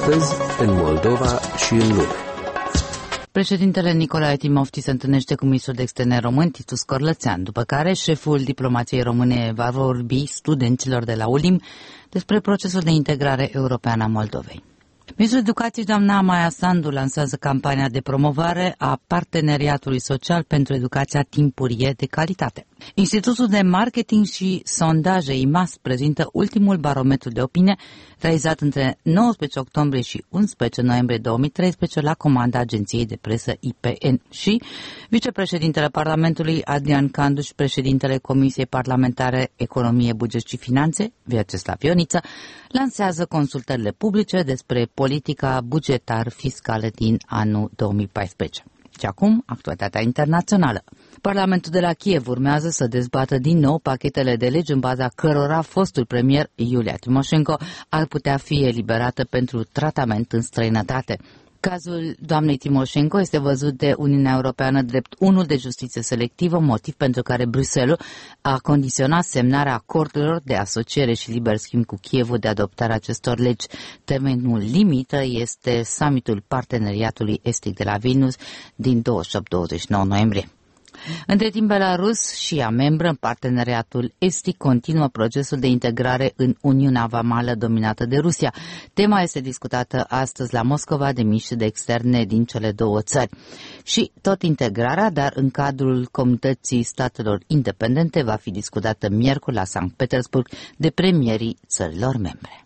Astăzi, în Moldova și în lume. Președintele Nicolae Timofti se întâlnește cu ministrul de externe român, Titu Scorlățean, după care șeful diplomației române va vorbi studenților de la ULIM despre procesul de integrare europeană a Moldovei. Ministrul Educației, doamna Maia Sandu, lansează campania de promovare a parteneriatului social pentru educația timpurie de calitate. Institutul de Marketing și Sondaje IMAS prezintă ultimul barometru de opinie realizat între 19 octombrie și 11 noiembrie 2013 la comanda agenției de presă IPN și vicepreședintele Parlamentului Adrian Candu și președintele Comisiei Parlamentare Economie, Buget și Finanțe, Vyacheslav Ioniță, lansează consultările publice despre politica bugetar-fiscală din anul 2014. Și acum, actualitatea internațională. Parlamentul de la Kiev urmează să dezbată din nou pachetele de legi în baza cărora fostul premier Iulia Timoșenko ar putea fi eliberată pentru tratament în străinătate. Cazul doamnei Timoșenko este văzut de Uniunea Europeană drept unul de justiție selectivă, motiv pentru care Bruxelles a condiționat semnarea acordurilor de asociere și liber schimb cu Kievul de adoptarea acestor legi. Termenul limită este summitul Parteneriatului Estic de la Vilnius din 28-29 noiembrie. Între timp, Belarus și ea membră în parteneriatul estic continuă procesul de integrare în Uniunea Vamală dominată de Rusia. Tema este discutată astăzi la Moscova de miniștri de externe din cele două țări. Și tot integrarea, dar în cadrul Comunității Statelor Independente, va fi discutată miercuri la Sankt Petersburg de premierii țărilor membre.